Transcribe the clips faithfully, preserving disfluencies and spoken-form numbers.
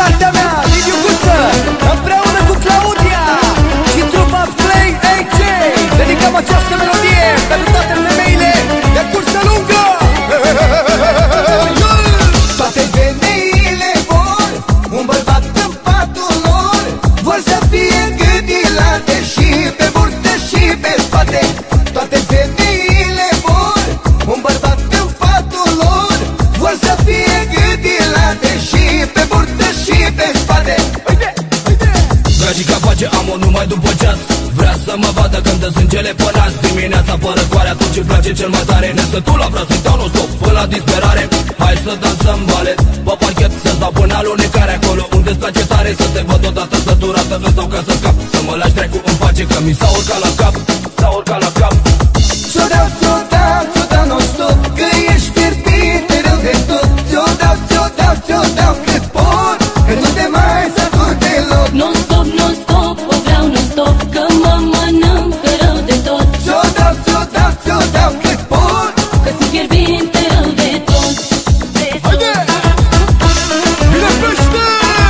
partea mea, Liviu Guță, împreună cu Claudia și trupa Play A J, dedicăm această melodie pentru toate femeile de cursă lungă. Toate femeile vor un bărbat în patul lor, vor să fie gândilate și pe burtă și pe spate. Toate femeile vor un bărbat în patul lor, vor să fie gândilate și pe burtă și pe spate. Gagica face amor numai după ceas, vrea să mă vadă când dă sângele pe nas. Dimineața fără coare, atunci îmi place cel mai tare. Nesătul vreau să-i dau non-stop până la disperare. Hai să dansăm balet pe parchet, să-ți dau până alunecare. Acolo unde-ți place tare, să te văd odată săturată, îți dau ca să scap. Să mă lași trecu în pace, că mi s-a urcat la cap, s-a urcat la cap. Ți-o dau, ți-o dau, ți-o dau non-stop, că ești fierbinte rău de tot. Ți-o dau, ți-o dau, ți-o dau cât pot, că nu te mai satur deloc. Non-stop, non-stop, o vreau non-stop, că mă mănâncă rău de tot. Ți-o dau, ți-o dau, ți-o dau cât pot, că sunt fierbinte rău de tot. haide! Bine pește!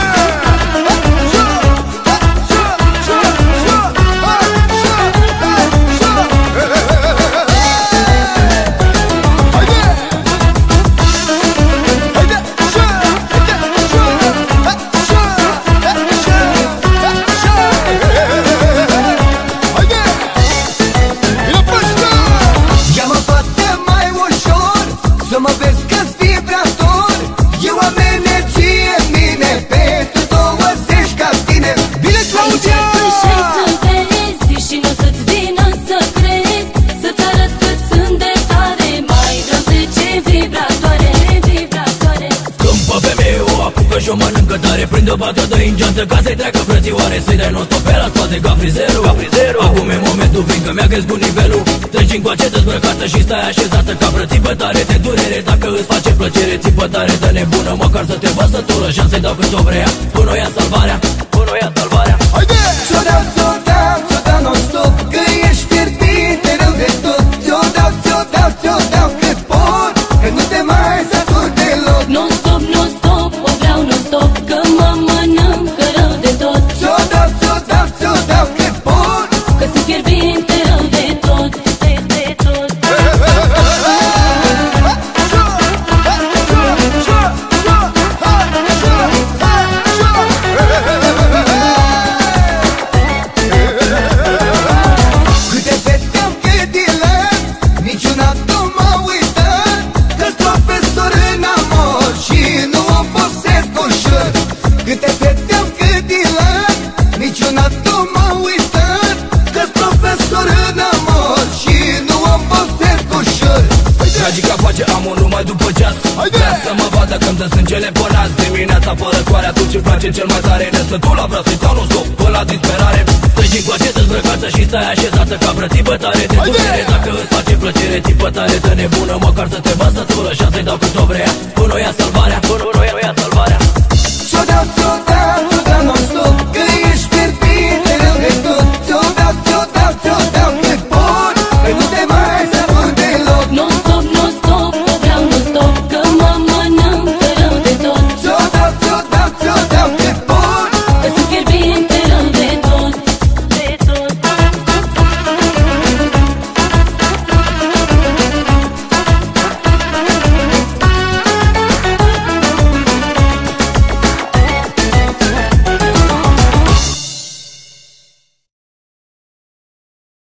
Mă vezi că-s vibrator, eu am energie în mine, pentru două zeci ca tine. Bine, Claudia! Să vezi și nu să-ți vină să crezi, să-ți arăt cât sunt de tare, mai vreau zece vibratoare, vibratoare. Când pe femeie o apucă și o mănâncă tare, prinde o bată de ingeantă ca să-i treacă frățioare. Să-i dai non-stop pe la spate ca frizerul, ca frizerul. Acum e momentul, fiindcă mi-a crescut nivelul. Treci încoace dezbrăcată și stai așezată ca frățipă tare de durere. Dacă îți face plăcere, țipă tare de nebună, măcar să te văd sătură și să-i dau cât o vrea. Până o ia salvarea, până o ia salvarea. Haide! Ți-o dau, ți-o dau, ți-o dau non-stop, că ești fierbinte rău de tot. Ți-o dau, ți-o dau, ți-o dau cât pot, că nu te mai satur deloc. Non-stop, non-stop, o vreau non-stop, că mă mănâncă rău de tot. Ți-o dau, ți-o dau, ți-o dau cât pot, că sunt fierbinte rău de tot, de, de tot. Câte fete am gâdilat, niciuna nu m-a uitat, că-s profesor în amor și nu o posesc ușor. Câte fete am gâdilat, niciuna nu m-a uitat, că-s profesor în amor și nu o posesc ușor. Gagica face amor numai după ceas, vrea să mă vadă când dă sângele pe nas. Dimineața fără coare, atunci îmi place cel mai tare. Nesătul vreau să-i dau non-stop până la disperare. Treci încoace dezbrăcată și stai așezată ca frățipă tare de durere. Dacă îți face plăcere, țipă tare de nebună, măcar să te văd sătură și să-i dau cât o vrea.